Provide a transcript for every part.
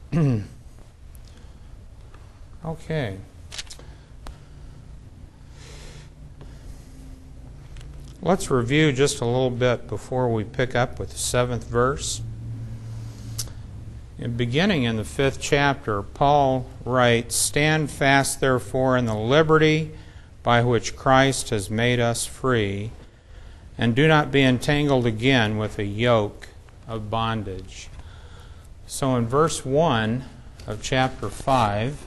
Okay. Let's review just a little bit before we pick up with the 7th verse. Beginning in the 5th chapter, Paul writes, "Stand fast, therefore, in the liberty by which Christ has made us free, and do not be entangled again with a yoke of bondage." So in verse 1 of chapter 5,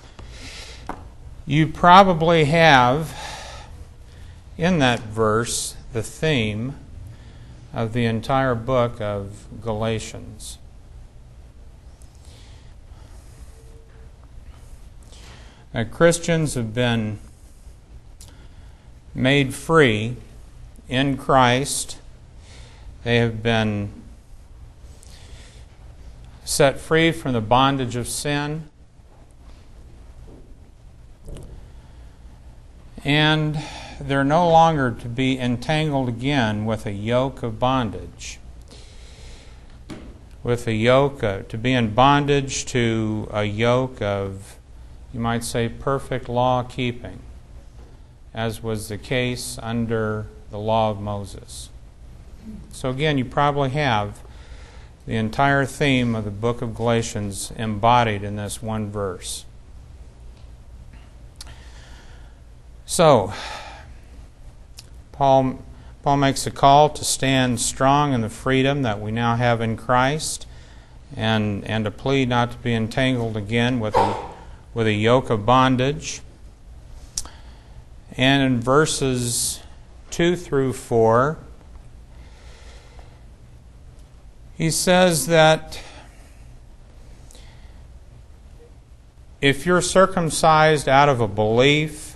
you probably have in that verse the theme of the entire book of Galatians. Christians have been made free in Christ. They have been set free from the bondage of sin. And they're no longer to be entangled again with a yoke of bondage. With a yoke, to be in bondage to a yoke of, you might say, perfect law-keeping, as was the case under the law of Moses. So again, you probably have the entire theme of the book of Galatians embodied in this one verse. So, Paul makes a call to stand strong in the freedom that we now have in Christ, and to plead not to be entangled again with a yoke of bondage. And in verses 2 through 4, he says that if you're circumcised out of a belief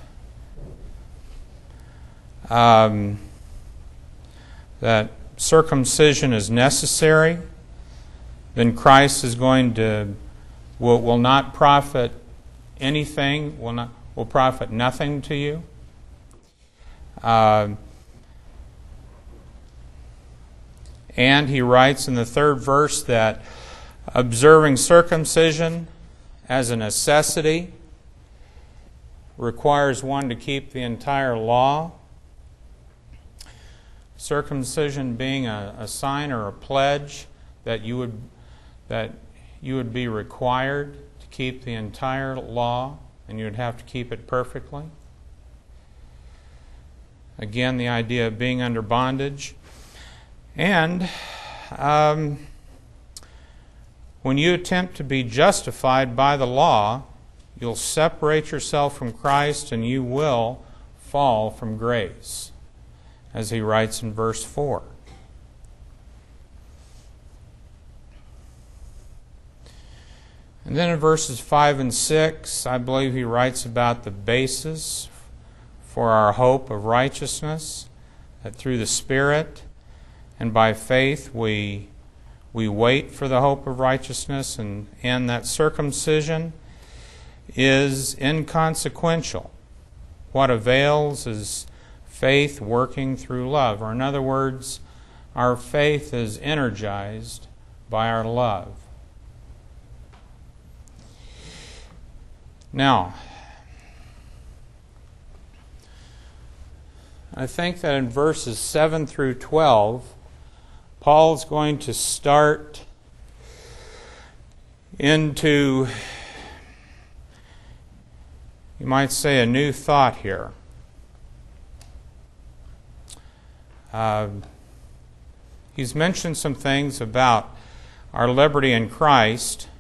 that circumcision is necessary, then Christ is will not profit anything, will profit nothing to you. And he writes in the 3rd verse that observing circumcision as a necessity requires one to keep the entire law. Circumcision being a sign or a pledge that you would be required to keep the entire law, and you would have to keep it perfectly. Again, the idea of being under bondage. And when you attempt to be justified by the law, you'll separate yourself from Christ and you will fall from grace, as he writes in verse 4. And then in verses 5 and 6, I believe he writes about the basis for our hope of righteousness, that through the Spirit and by faith we wait for the hope of righteousness, and that circumcision is inconsequential. What avails is faith working through love. Or in other words, our faith is energized by our love. Now, I think that in verses 7 through 12, Paul's going to start into, you might say, a new thought here. He's mentioned some things about our liberty in Christ,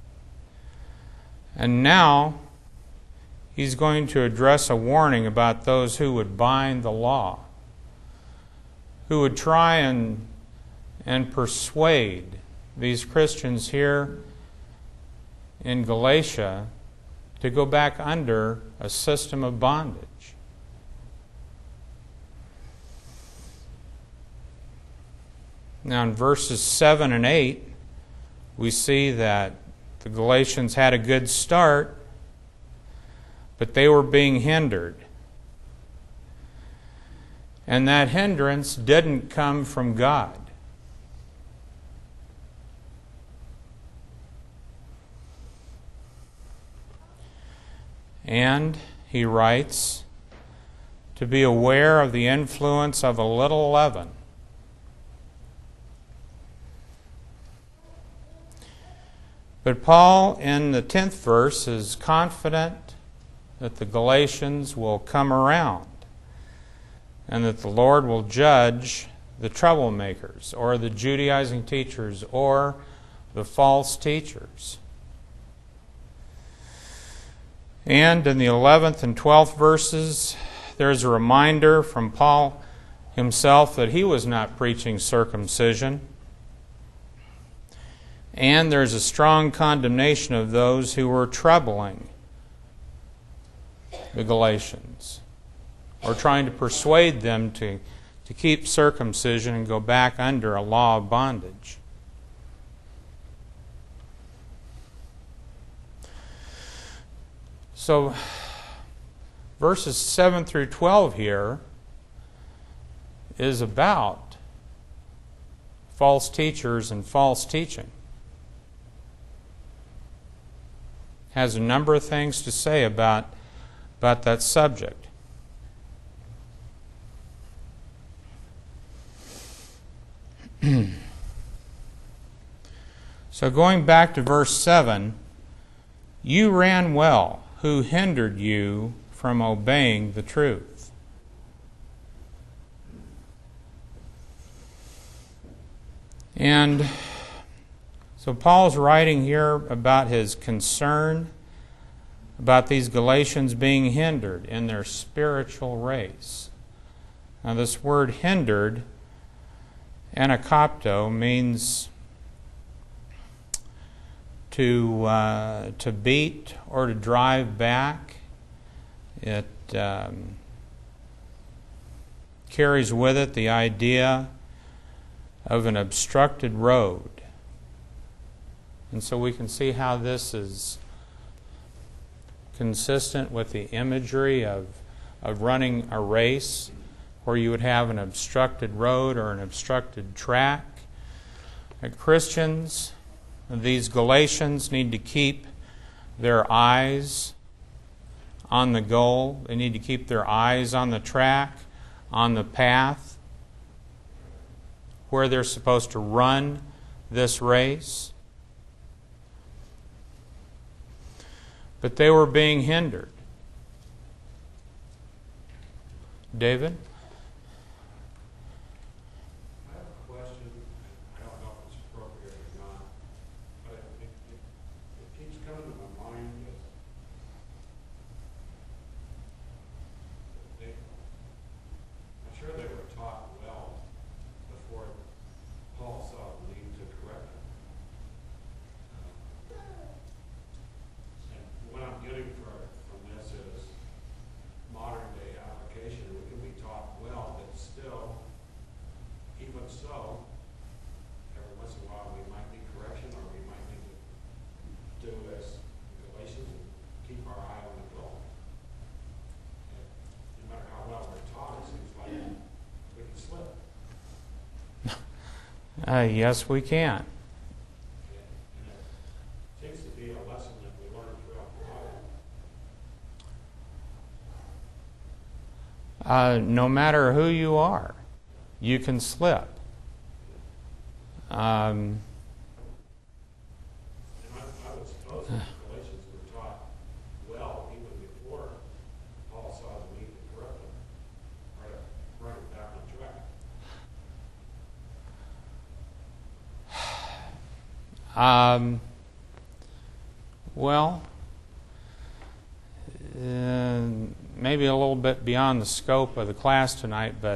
and now he's going to address a warning about those who would bind the law, who would try and persuade these Christians here in Galatia to go back under a system of bondage. Now in verses 7 and 8, we see that the Galatians had a good start, but they were being hindered. And that hindrance didn't come from God. And he writes to be aware of the influence of a little leaven. But Paul, in the 10th verse, is confident that the Galatians will come around and that the Lord will judge the troublemakers or the Judaizing teachers or the false teachers. And in the 11th and 12th verses, there's a reminder from Paul himself that he was not preaching circumcision. And there's a strong condemnation of those who were troubling the Galatians or trying to persuade them to keep circumcision and go back under a law of bondage. So, verses 7 through 12 here is about false teachers and false teaching. Has a number of things to say about that subject. So going back to verse 7, you ran well. Who hindered you from obeying the truth? And so Paul's writing here about his concern about these Galatians being hindered in their spiritual race. Now this word hindered, anakopto, means to beat or to drive back. It carries with it the idea of an obstructed road. And so we can see how this is consistent with the imagery of running a race where you would have an obstructed road or an obstructed track. Christians, these Galatians, need to keep their eyes on the goal. They need to keep their eyes on the track, on the path, where they're supposed to run this race. But they were being hindered. David? I have a question. I don't know if it's appropriate or not, but it keeps coming to my mind. I'm sure they were taught well before Paul saw the need to correct them. And what I'm getting from this is modern day application. We can be taught well, but still, even so, every once in a while we might need correction, or we might need to do as Galatians and keep our eye on the goal. And no matter how well we're taught, it seems like we can slip. Yes, we can. And it seems to be a lesson that we learn throughout the Bible. No matter who you are, you can slip. And I would suppose that the Galatians were taught well even before Paul saw the need to correct them, or to bring them back on track. Well, maybe a little bit beyond the scope of the class tonight, but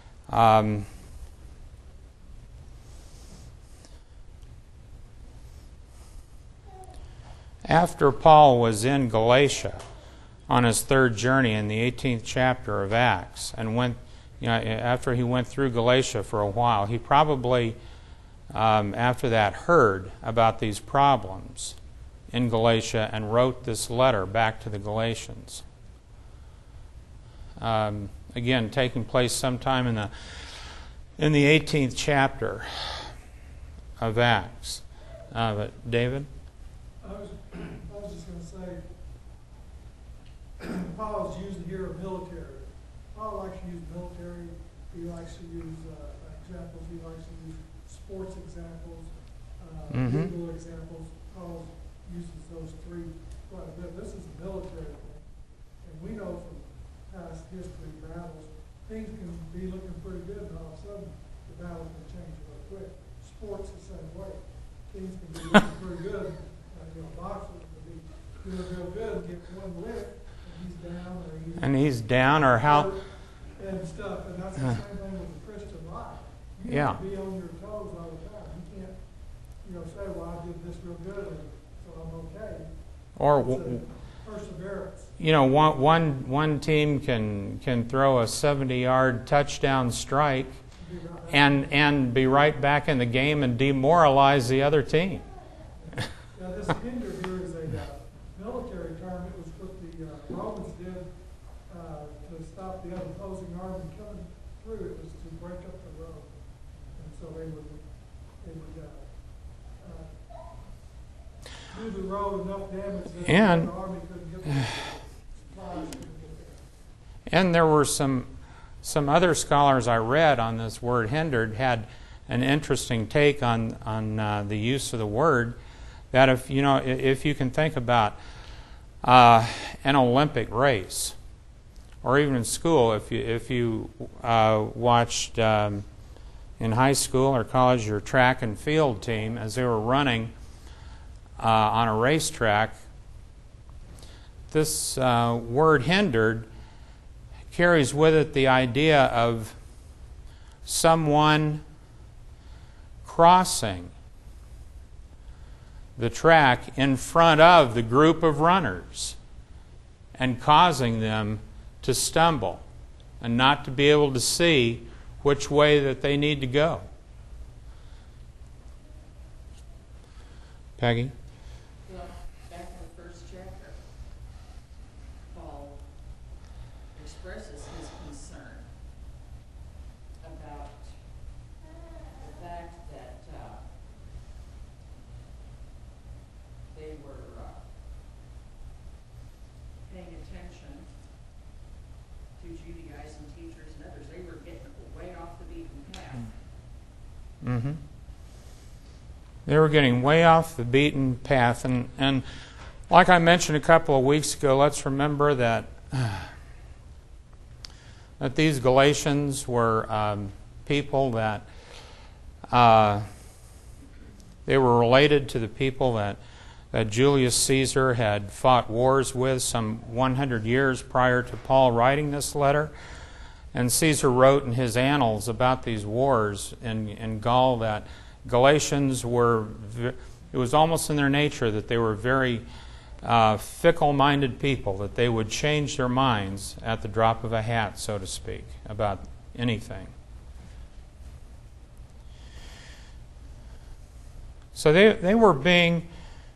after Paul was in Galatia on his third journey in the 18th chapter of Acts, and after he went through Galatia for a while, he probably after that heard about these problems in Galatia and wrote this letter back to the Galatians. Again, taking place sometime in the 18th chapter of Acts. But David? I was just going to say, Paul's using here military. Paul likes to use military. He likes to use examples. He likes to use sports examples, legal examples. Paul uses those three quite a bit. This is a military thing. And we know from past history battles, things can be looking pretty good, and all of a sudden the battle can change real quick. Sports the same way. Things can be looking pretty good. Boxers can be doing real good and get one lick, and he's down, or how and stuff. And that's the same thing with the Christian life. You have to be on your toes all the time. You can't, say, "Well, I did this real good, and so I'm okay." Or perseverance. One team can throw a 70-yard touchdown strike and be right back in the game and demoralize the other team. Now, this hinder here is a military term. It was what the Romans did to stop the opposing army coming through. It was to break up the road, and so they would do the road enough damage that the army couldn't get the supplies. And there were some other scholars I read on this word hindered had an interesting take on the use of the word. That if you can think about an Olympic race, or even in school, if you watched in high school or college your track and field team as they were running on a racetrack, this word hindered carries with it the idea of someone crossing the track in front of the group of runners and causing them to stumble and not to be able to see which way that they need to go. Peggy? Well, back in the first chapter, Paul expresses his concern about the fact that they were paying attention to Judaizing teachers and others. They were getting way off the beaten path. Mm-hmm. They were getting way off the beaten path. And like I mentioned a couple of weeks ago, let's remember that these Galatians were people that they were related to the people that Julius Caesar had fought wars with some 100 years prior to Paul writing this letter. And Caesar wrote in his annals about these wars in Gaul that Galatians it was almost in their nature that they were very fickle-minded people, that they would change their minds at the drop of a hat, so to speak, about anything. So they were being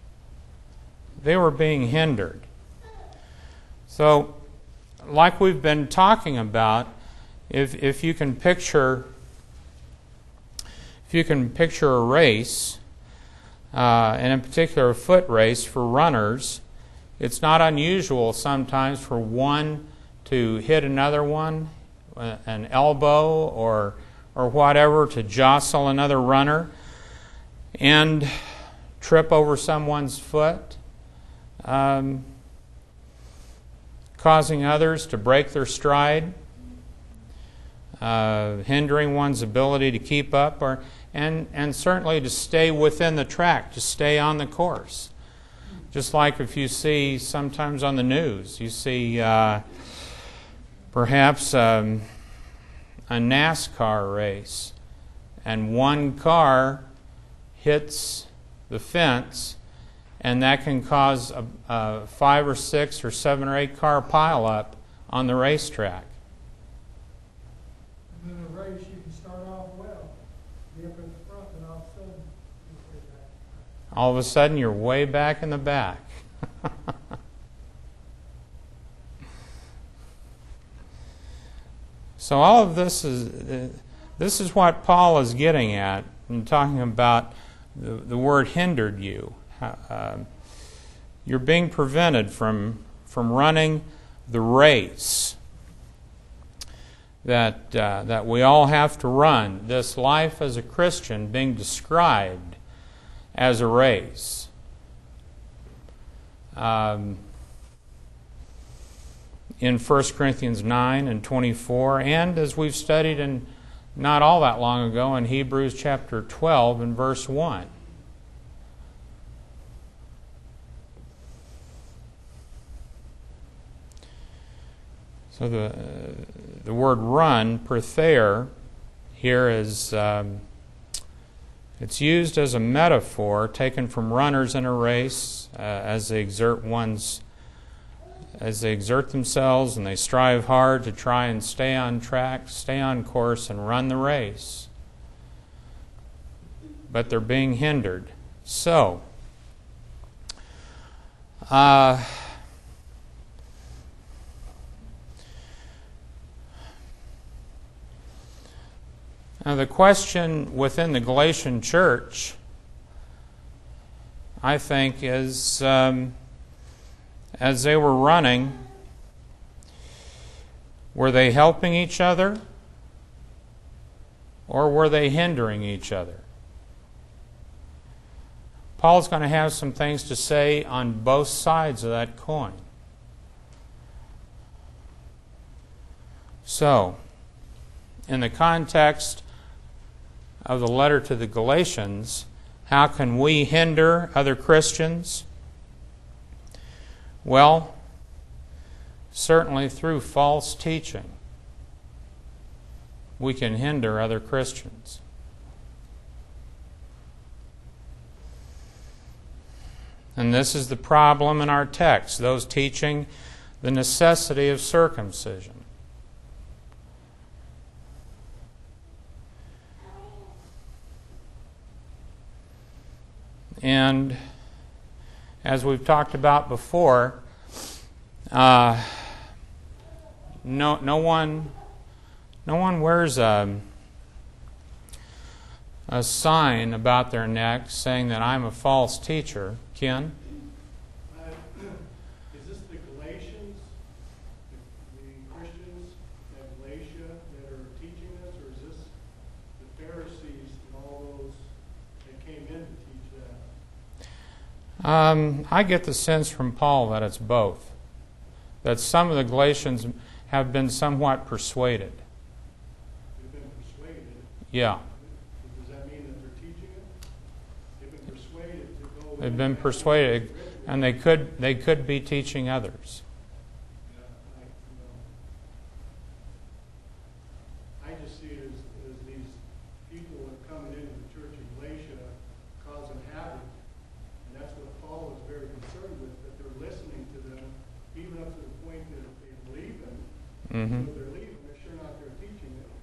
hindered. So, like we've been talking about, if you can picture a race, and in particular a foot race for runners, it's not unusual sometimes for one to hit another one, an elbow or whatever, to jostle another runner and trip over someone's foot, causing others to break their stride, hindering one's ability to keep up, and certainly to stay within the track, to stay on the course. Just like if you see sometimes on the news, you see perhaps a NASCAR race, and one car hits the fence, and that can cause a 5 or 6 or 7 or 8 car pileup on the racetrack. And in a race, you can start off well, be up in the front, and all of a sudden, you're way back. All of a sudden, you're way back in the back. So all of this is what Paul is getting at in talking about the word hindered you. You're being prevented from running the race that we all have to run. This life as a Christian being described as a race. In 1 Corinthians 9 and 24, and as we've studied in not all that long ago in Hebrews chapter 12 and verse 1. So the word run, perthere, here is it's used as a metaphor taken from runners in a race as they exert themselves and they strive hard to try and stay on track, stay on course, and run the race. But they're being hindered. So, now the question within the Galatian church, I think, is as they were running, were they helping each other or were they hindering each other? Paul's going to have some things to say on both sides of that coin. So, in the context of the letter to the Galatians, how can we hinder other Christians? Well, certainly through false teaching, we can hinder other Christians. And this is the problem in our text, those teaching the necessity of circumcision. And as we've talked about before, no one wears a sign about their neck saying that I'm a false teacher. Ken? Is this the Galatians, the Christians at Galatia that are teaching this, or is this the Pharisees and all those that came in to teach that? I get the sense from Paul that it's both. That some of the Galatians have been somewhat persuaded. They've been persuaded. Yeah. Does that mean that they're teaching it? They've been persuaded to go. They've been persuaded, and they could be teaching others. I just see it as these people that are coming into the church of Galatia causing havoc, and that's what Paul is very concerned with, that they're listening to them, even up to the point that they believe them. Mm-hmm. So they're leaving, they're sure not there teaching it.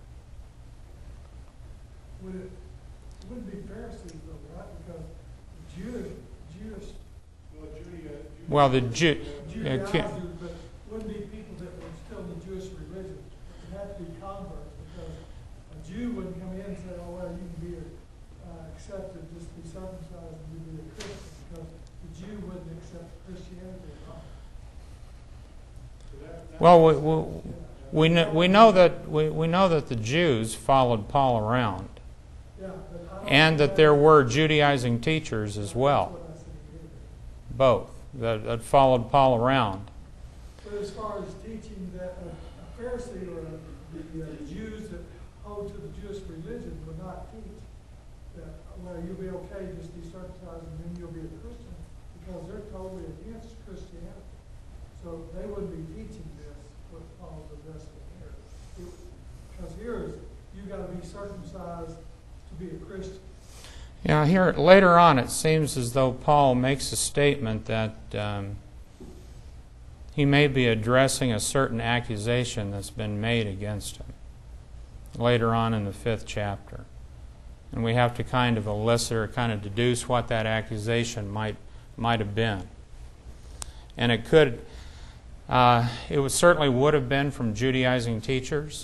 It wouldn't be Pharisees though, right? Because Jewish Well, the Jew. Judaizers, but wouldn't be people that were still in the Jewish religion. It had to be converts, because a Jew wouldn't come in and say, "Oh well, you can be accepted, just be circumcised and you be a Christian," because the Jew wouldn't accept Christianity at all. Well, we know that the Jews followed Paul around, Yeah, but I don't and think that there were Judaizing teachers as well, that's what I said here. both that followed Paul around. But as far as teaching that a Pharisee or the Jews that hold to the Jewish religion would not teach that, well, you'll be okay, just be circumcised and then you'll be a Christian, because they're totally against Christianity. So they wouldn't be teaching this, what Paul is addressing here. Because here is, you got to be circumcised to be a Christian. Yeah, here later on it seems as though Paul makes a statement that he may be addressing a certain accusation that's been made against him later on in the 5th chapter. And we have to kind of elicit or kind of deduce what that accusation might have been. And it could, certainly would have been from Judaizing teachers.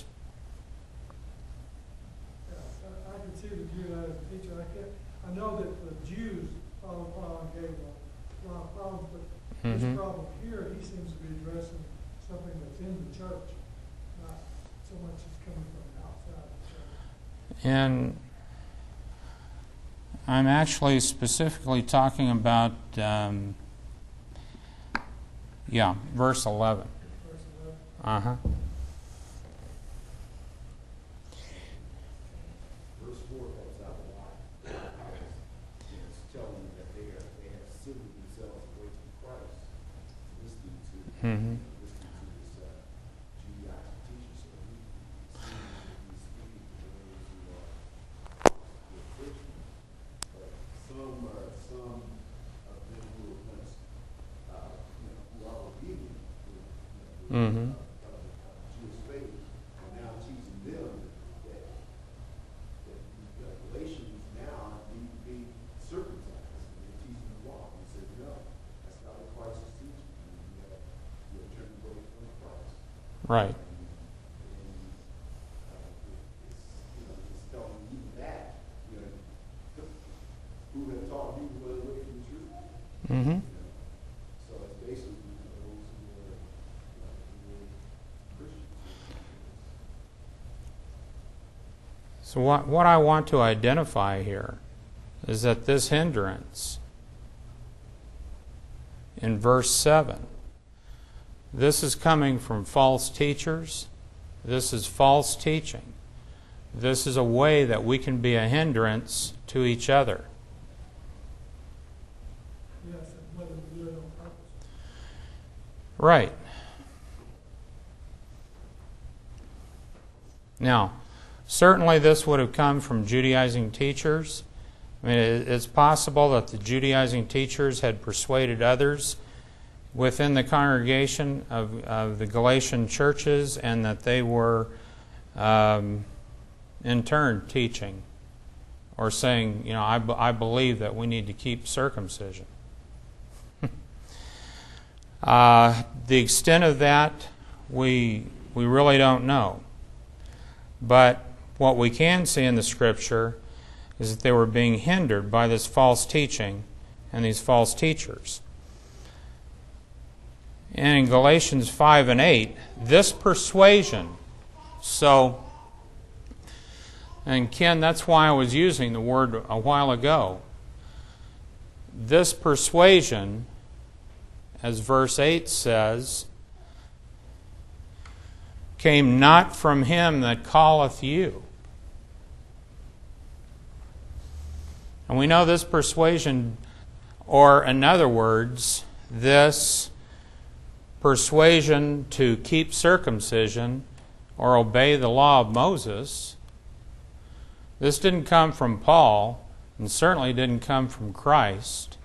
I can see the Judaizing teacher. I know that the Jews followed Paul and gave a lot of problems, but his problem here, he seems to be addressing some something that's in the church, not so much as coming from outside the church. And I'm actually specifically talking about, verse 11. Verse 11. Uh-huh. Verse 4 helps out a lot. It's telling them that they have severed themselves away from Christ, listening to Mm-hmm. this Judaizing teacher. So he seems to be speaking to those who are Christians. But some of them who are once, who are obedient, Mm-hmm. Jewish faith, are now teaching them that the Galatians now need to be circumcised. And they're teaching the law. He said, no, that's not what Christ is teaching. You're turning away from Christ. Right. It's telling you that, who have taught you to run away from the truth. Mm-hmm. So it's basically those who are Christians. So what I want to identify here is that this hindrance in verse 7, this is coming from false teachers. This is false teaching. This is a way that we can be a hindrance to each other. Yes, and whether we do it on purpose. Right. Now, certainly this would have come from Judaizing teachers. I mean, it's possible that the Judaizing teachers had persuaded others within the congregation of the Galatian churches, and that they were in turn teaching or saying, I believe that we need to keep circumcision. The extent of that, we really don't know. But what we can see in the Scripture is that they were being hindered by this false teaching and these false teachers. And in Galatians 5 and 8, this persuasion, and Ken, that's why I was using the word a while ago. This persuasion, as verse 8 says, came not from him that calleth you. And we know this persuasion, or in other words, this persuasion to keep circumcision or obey the law of Moses, this didn't come from Paul, and certainly didn't come from Christ.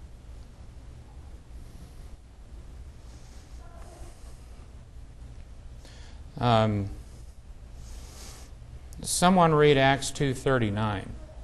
Someone read Acts 2:39.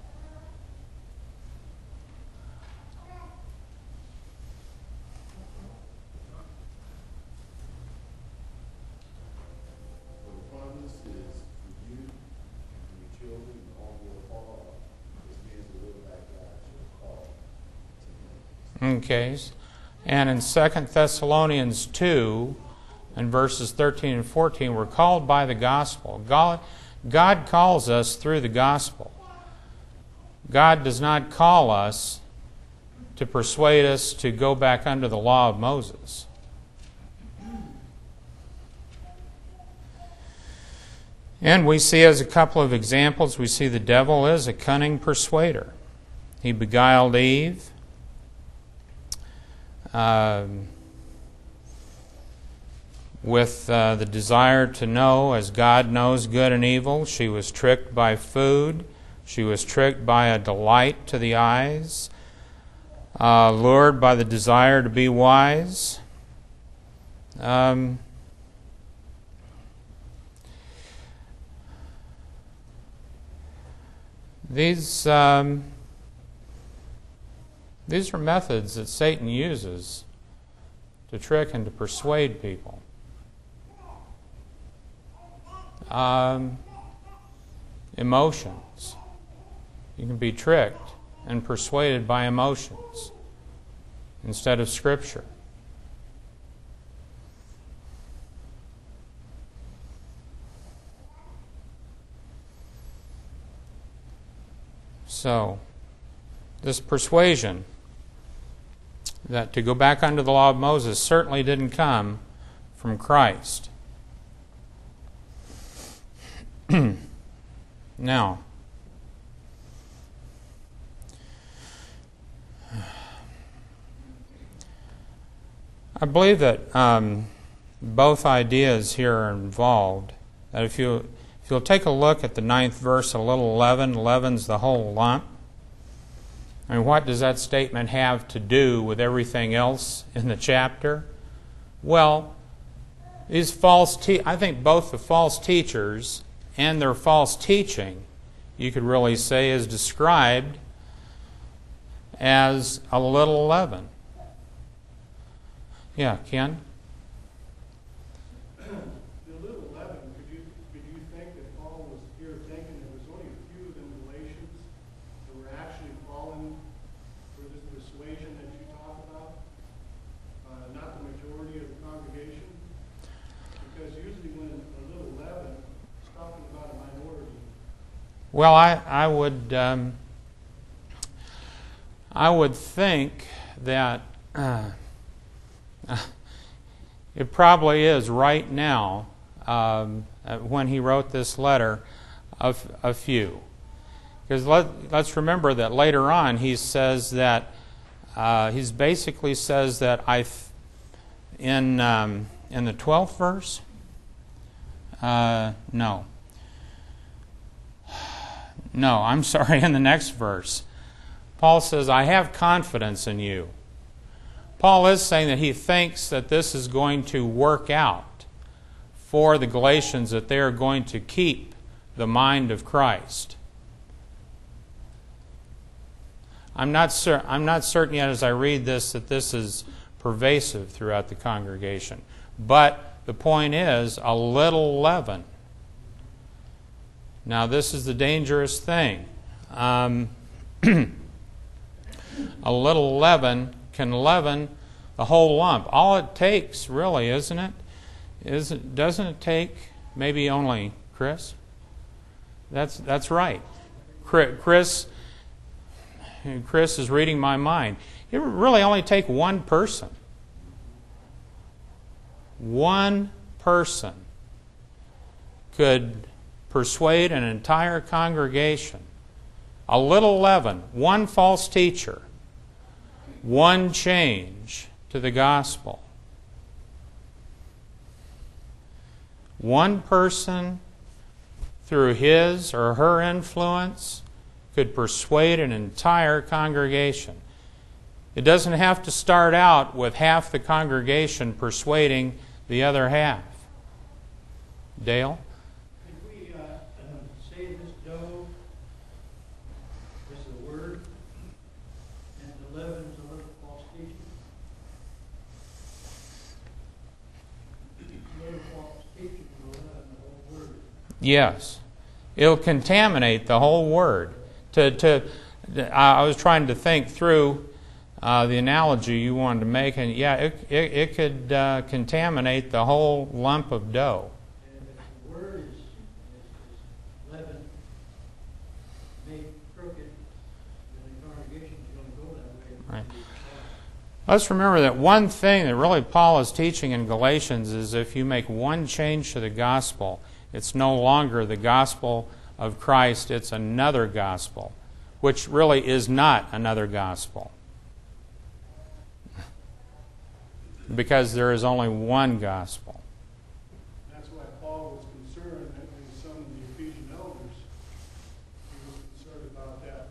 For the promise is for you and your children and all who are far off, as many as the Lord thy God shall call to him. Okay. And in 2 Thessalonians 2, and verses 13 and 14, we're called by the gospel. God calls us through the gospel. God does not call us to persuade us to go back under the law of Moses. And we see as a couple of examples, we see the devil is a cunning persuader. He beguiled Eve. With the desire to know as God knows good and evil. She was tricked by food. She was tricked by a delight to the eyes. Lured by the desire to be wise. These are methods that Satan uses to trick and to persuade people. Emotions. You can be tricked and persuaded by emotions instead of Scripture. So, this persuasion that to go back under the law of Moses certainly didn't come from Christ. Now, I believe that both ideas here are involved. That if you'll take a look at the 9th verse of little leaven, leaven's the whole lump. I mean, what does that statement have to do with everything else in the chapter? Well, these I think both the false teachers and their false teaching, you could really say, is described as a little leaven. Yeah, Ken? The little leaven, could you think that Paul was here thinking there was only a few of them Galatians that were actually falling for this persuasion that you talk about? Not the majority of the congregation? Because usually when a little leaven is talking about a minority. Well, I would think that it probably is right now, when he wrote this letter, a few. Because let's remember that later on he says that he basically says that in the 12th verse. No, I'm sorry. In the next verse, Paul says, "I have confidence in you." Paul is saying that he thinks that this is going to work out for the Galatians, that they are going to keep the mind of Christ. I'm not certain yet as I read this that this is pervasive throughout the congregation. But the point is, a little leaven. Now, this is the dangerous thing. A little leaven can leaven the whole lump. All it takes, really, isn't it? Doesn't it take maybe only Chris? That's right. Chris is reading my mind. It would really only take one person. One person could persuade an entire congregation. A little leaven, one false teacher, one change to the gospel. One person, through his or her influence, could persuade an entire congregation. It doesn't have to start out with half the congregation persuading the other half. Dale? If we say this dough is the word, and the leaven is a little false teaching, a little false teaching will leaven the whole word. Yes. It'll contaminate the whole word. I was trying to think through the analogy you wanted to make, and yeah, it could contaminate the whole lump of dough. And if the word is leaven made crooked, then the congregation is going to go that way. Right. Let's remember that one thing that really Paul is teaching in Galatians is if you make one change to the gospel, it's no longer the gospel of Christ, it's another gospel, which really is not another gospel. Because there is only one gospel. That's why Paul was concerned that in some of the Ephesian elders, he was concerned about that.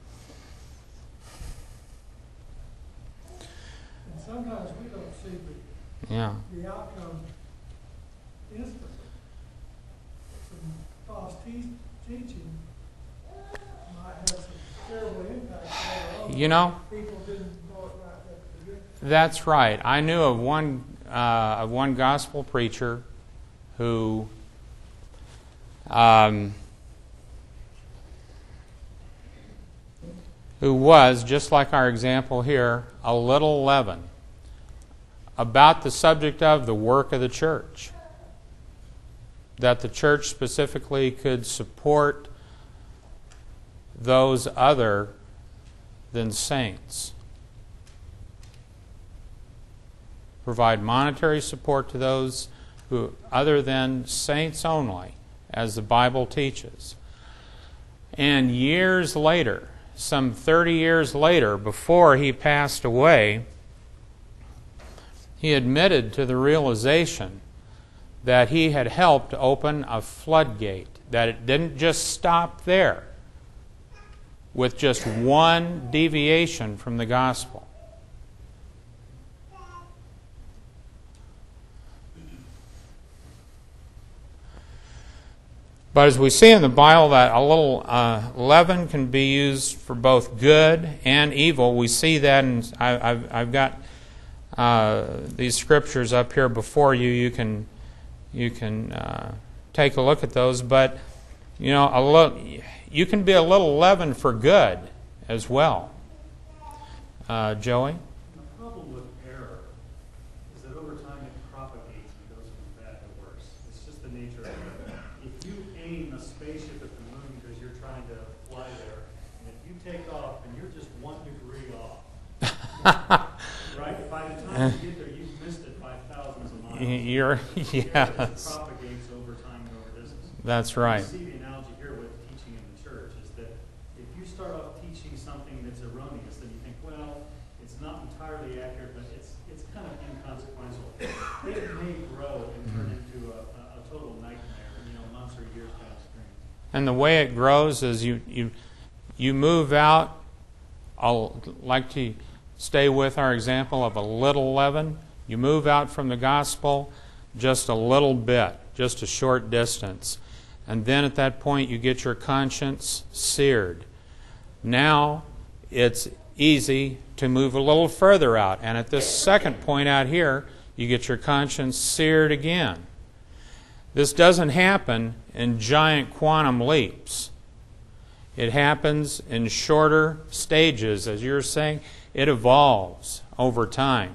And sometimes we don't see the outcome instantly. Some false teaching might have some terrible impact later on. You know, People didn't know it right at the beginning. that's right. I knew of one gospel preacher who was, just like our example here, a little leaven about the subject of the work of the church. That the church specifically could support those other than saints. Provide monetary support to those who other than saints only, as the Bible teaches. And years later, some 30 years later, before he passed away, he admitted to the realization that he had helped open a floodgate, that it didn't just stop there with just one deviation from the gospel. But as we see in the Bible that a little leaven can be used for both good and evil. We see that, and I've got these scriptures up here before you. You can take a look at those. But you know, you can be a little leaven for good as well. Joey? The problem with error is that over time it propagates and goes from bad to worse. It's just the nature of it. If you aim a spaceship at the moon because you're trying to fly there, and if you take off and you're just 1 degree off, right? By the time you get there, you've missed it by thousands of miles. Yes. It propagates over time and over distance. That's right. You see the analogy here with teaching in the church is that if you start off teaching something that's erroneous, then you think, well, it's not entirely accurate, but it's kind of inconsequential. It may grow and turn into a total nightmare, months or years downstream. And the way it grows is you move out. I'll like to stay with our example of a little leaven. You move out from the gospel just a little bit, just a short distance. And then at that point you get your conscience seared. Now it's easy to move a little further out. And at this second point out here, you get your conscience seared again. This doesn't happen in giant quantum leaps. It happens in shorter stages. As you're saying, it evolves over time.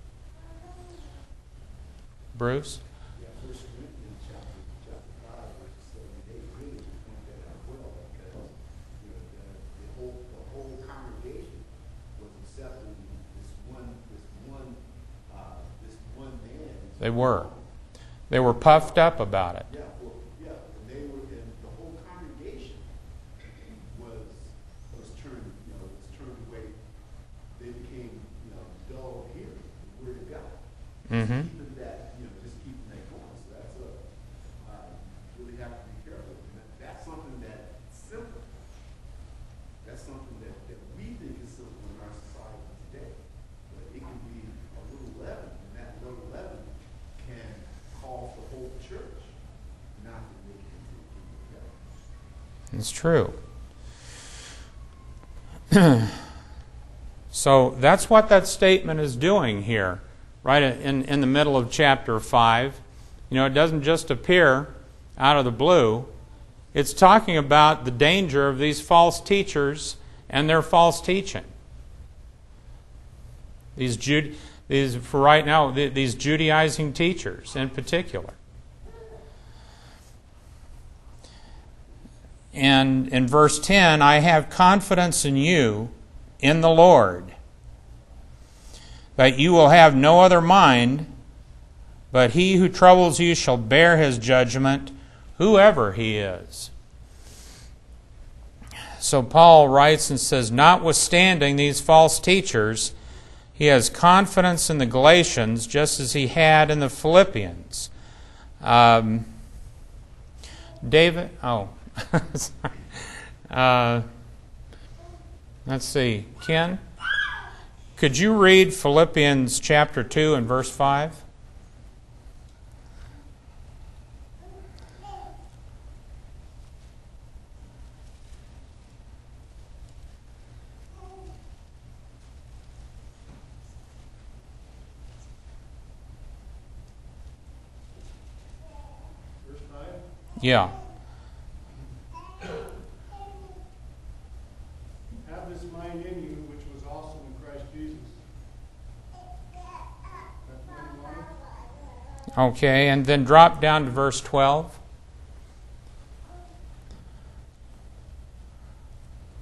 Bruce? Yeah, 1 Corinthians chapter 5, verses 7 and 8 really point that out well, because the whole congregation was accepting this one man. They were. They were puffed up about it. Yeah, and they were, and the whole congregation was turned away. They became, dull of hearing the word of God. Mm-hmm. Keeping that going. So that's really have to be careful. That's something that's simple. That's something that we think is simple in our society today. But it can be a little leaven, and that little leaven can cause the whole church not to make it into the kingdom of God. It's true. So that's what that statement is doing here, right in the middle of chapter 5. It doesn't just appear out of the blue. It's talking about the danger of these false teachers and their false teaching. These Judaizing teachers in particular. And in verse 10, I have confidence in you, in the Lord, that you will have no other mind, but he who troubles you shall bear his judgment, whoever he is. So Paul writes and says, notwithstanding these false teachers, he has confidence in the Galatians just as he had in the Philippians. David, let's see, Ken, could you read Philippians chapter 2 and verse 5? Verse 5. Yeah. Have this mind in you, which was also in Christ Jesus. That's what you wanted? Okay, and then drop down to verse 12.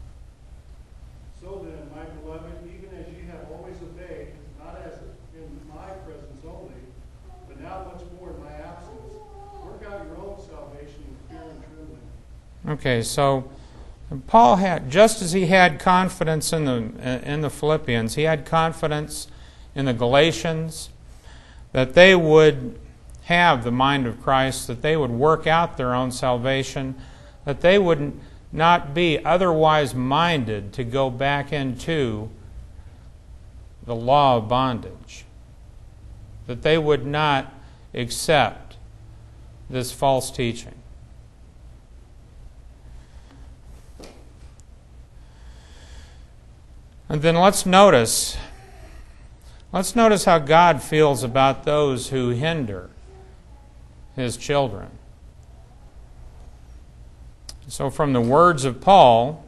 Okay, so Paul had, just as he had confidence in the Philippians, he had confidence in the Galatians that they would have the mind of Christ, that they would work out their own salvation, that they would not be otherwise minded to go back into the law of bondage, that they would not accept this false teaching. And then let's notice how God feels about those who hinder His children. So from the words of Paul,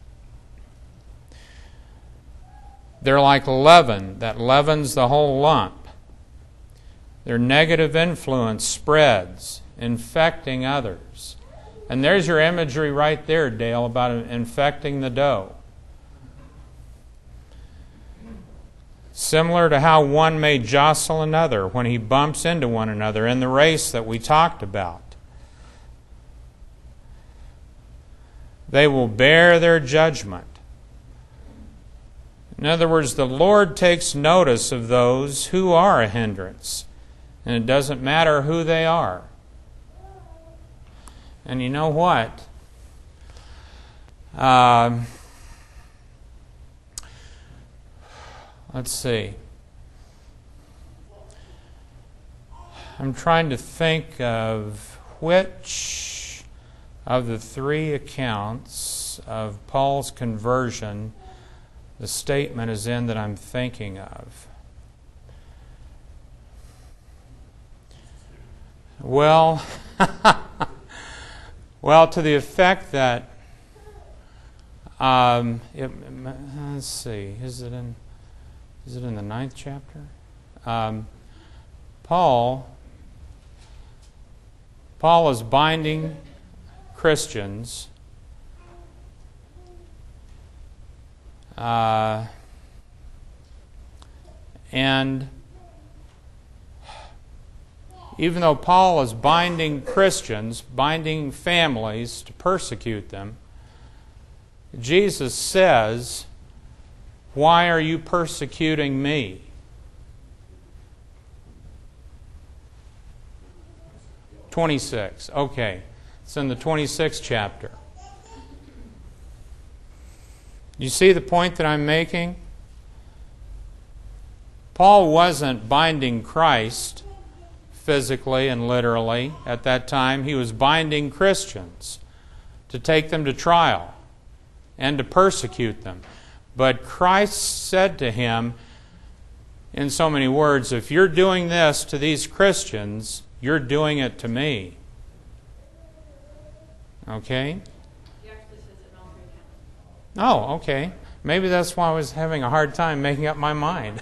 they're like leaven that leavens the whole lump. Their negative influence spreads, infecting others. And there's your imagery right there, Dale, about infecting the dough. Similar to how one may jostle another when he bumps into one another in the race that we talked about. They will bear their judgment. In other words, the Lord takes notice of those who are a hindrance, and it doesn't matter who they are. And you know what? Let's see. I'm trying to think of which of the three accounts of Paul's conversion the statement is in that I'm thinking of. Well, to the effect that, let's see, is it in the 9th chapter? Paul is binding Christians and even though Paul is binding Christians, binding families to persecute them, Jesus says, "Why are you persecuting me?" (26). Okay, it's in the 26th chapter. You see the point that I'm making? Paul wasn't binding Christ physically and literally at that time. He was binding Christians to take them to trial and to persecute them. But Christ said to him, in so many words, if you're doing this to these Christians, you're doing it to me. Okay? Oh, okay. Maybe that's why I was having a hard time making up my mind.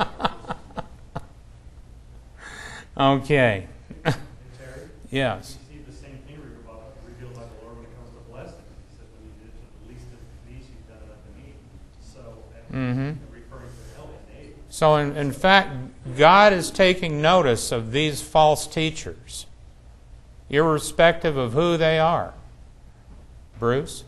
Okay. Yes. You see the same thing revealed by the Lord when it comes to blessing. He said, when you did it to the least of these, you've done it unto me. So, referring to help and aid. So, in fact, God is taking notice of these false teachers, irrespective of who they are. Bruce?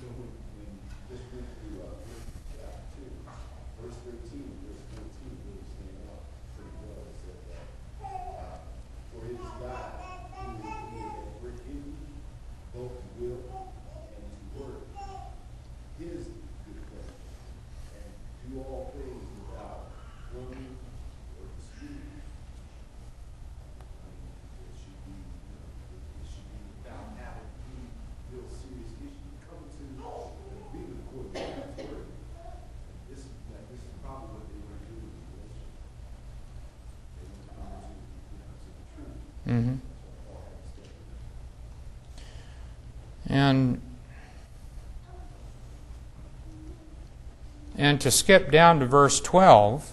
And to skip down to verse 12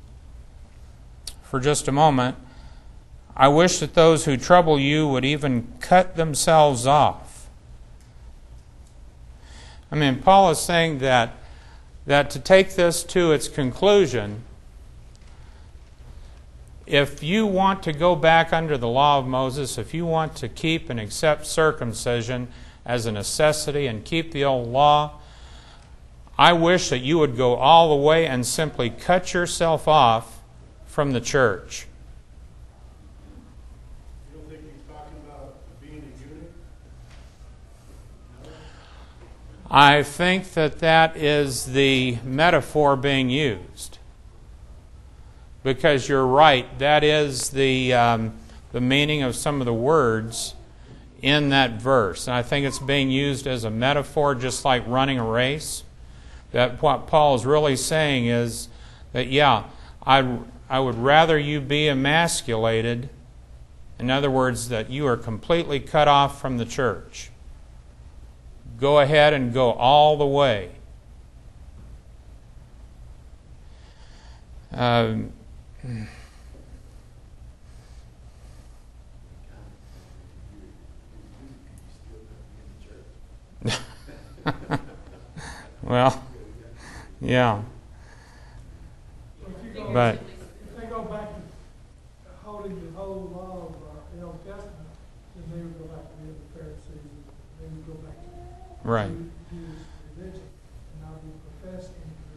for just a moment, I wish that those who trouble you would even cut themselves off. I mean, Paul is saying that to take this to its conclusion, if you want to go back under the law of Moses, if you want to keep and accept circumcision as a necessity and keep the old law, I wish that you would go all the way and simply cut yourself off from the church. You don't think he's talking about being a eunuch? No? I think that that is the metaphor being used. Because you're right, that is the meaning of some of the words in that verse. And I think it's being used as a metaphor, just like running a race. That what Paul is really saying is that, yeah, I would rather you be emasculated. In other words, that you are completely cut off from the church. Go ahead and go all the way. Well, yeah. So if you go, But if they go back to holding the whole law of the Old Testament, then they would go back to being the Pharisees, and they would go back to right. Jewish religion, and not be professing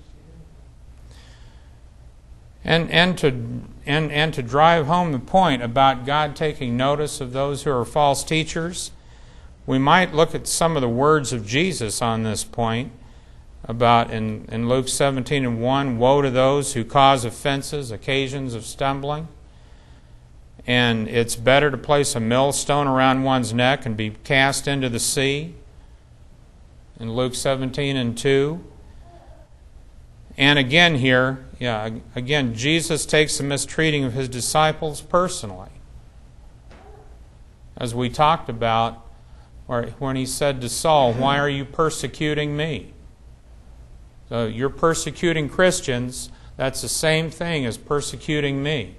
Christianity. And to drive home the point about God taking notice of those who are false teachers, we might look at some of the words of Jesus on this point. About in Luke 17:1, woe to those who cause offenses, occasions of stumbling. And it's better to place a millstone around one's neck and be cast into the sea. In Luke 17:2. And again here, again, Jesus takes the mistreating of his disciples personally. As we talked about, when he said to Saul, "Why are you persecuting me?" So you're persecuting Christians, that's the same thing as persecuting me.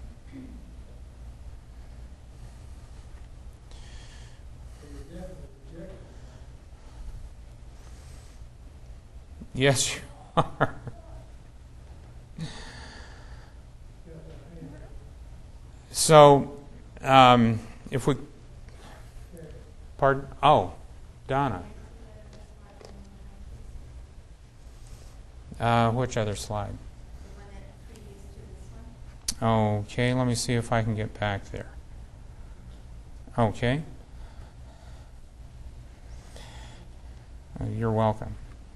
Yes, you are. So, if we... Pardon? Oh, Donna. Which other slide? The one that previous to this one. Okay, let me see if I can get back there. Okay. You're welcome.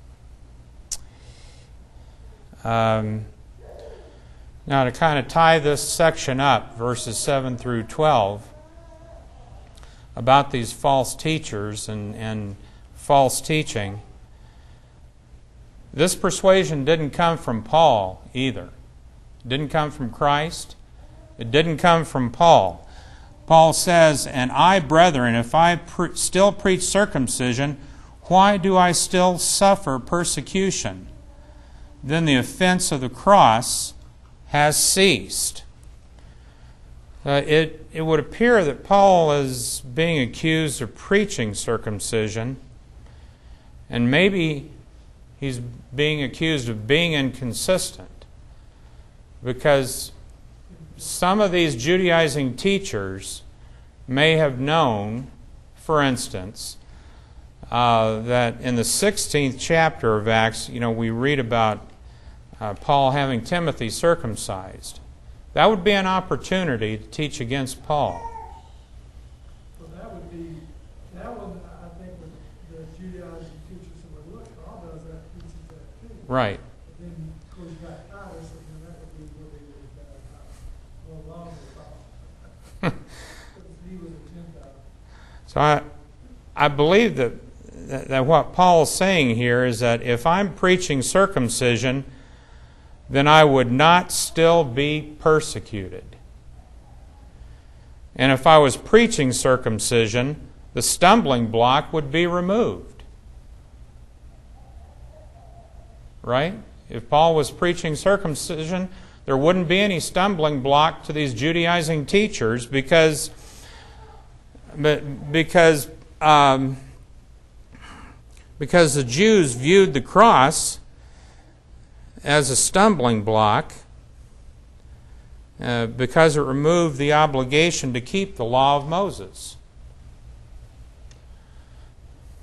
Now, to kind of tie this section up, verses 7 through 12, about these false teachers and false teaching, this persuasion didn't come from Paul either. It didn't come from Christ. It didn't come from Paul. Paul says, "And I, brethren, if I still preach circumcision, why do I still suffer persecution? Then the offense of the cross has ceased." It would appear that Paul is being accused of preaching circumcision, and maybe he's being accused of being inconsistent, because some of these Judaizing teachers may have known, for instance, that in the 16th chapter of Acts, we read about Paul having Timothy circumcised. That would be an opportunity to teach against Paul. So that one, I think, with the Judaizing teachers that would look, Paul does that, teaches that too. Right. But then, of course, you got Titus, and then that would be really, really bad. Well, long with Paul. He was a Gentile. So I believe that what Paul's saying here is that if I'm preaching circumcision, then I would not still be persecuted. And if I was preaching circumcision, the stumbling block would be removed. Right? If Paul was preaching circumcision, there wouldn't be any stumbling block to these Judaizing teachers because the Jews viewed the cross as a stumbling block because it removed the obligation to keep the law of Moses.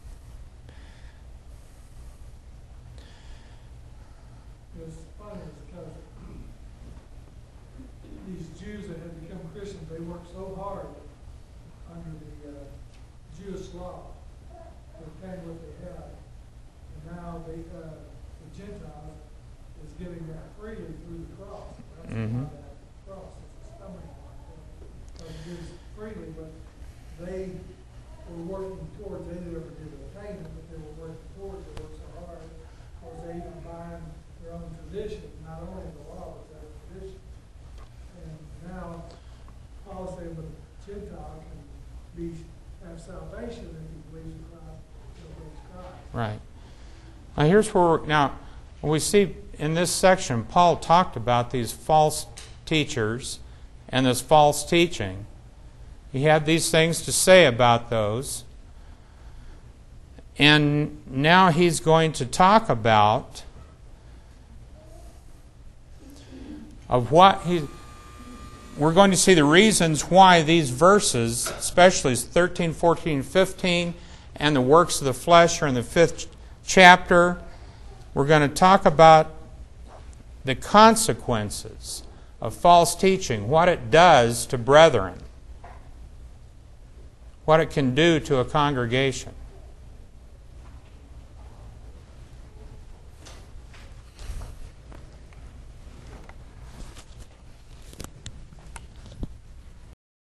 Jews that had become Christians, they worked so hard under the Jewish law to obtain what they had. And now the Gentiles is getting that freely through the cross. That's why that cross is a stumbling block. Because it gives freely, but they were working towards, they never did attain it, but they were working towards it, worked so hard. Because they even bind their own tradition, not only the law, but their tradition. And now, Paul is saying the Gentile can have salvation if he believes in Christ, obeys Christ. Right. Now here's where now we see in this section Paul talked about these false teachers and this false teaching. He had these things to say about those. And now he's going to talk about we're going to see the reasons why these verses, especially 13, 14, 15, and the works of the flesh are in the 5th chapter. We're going to talk about the consequences of false teaching, what it does to brethren, what it can do to a congregation.